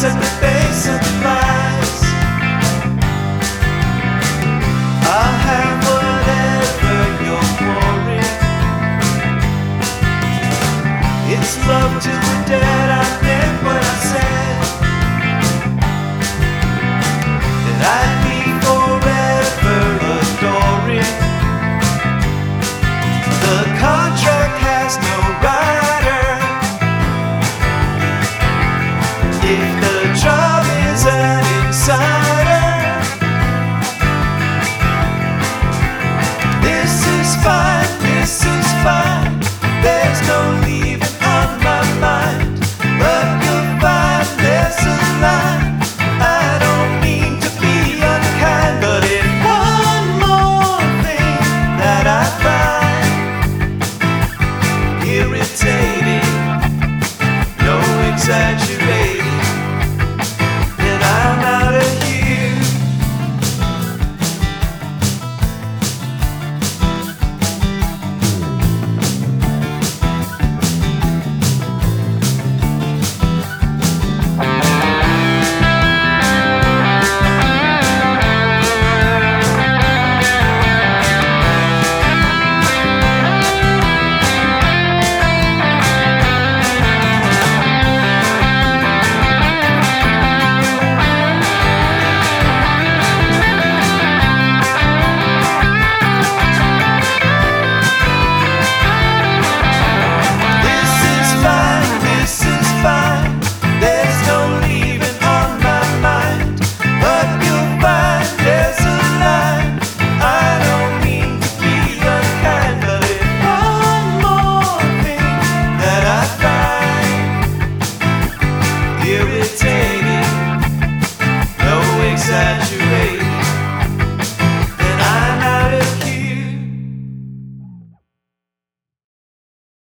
face at the base of the lies. I'll have whatever you're pouring. It's love to the dead. I meant what I said, that I'd be forever adoring. The contract has no rider. If the job is an insider, this is fine, this is fine. There's no leaving on my mind, but you'll find there's a line. I don't mean to be unkind, but if one more thing that I find irritating, no exaggerating, then I'm out of here. Irritating.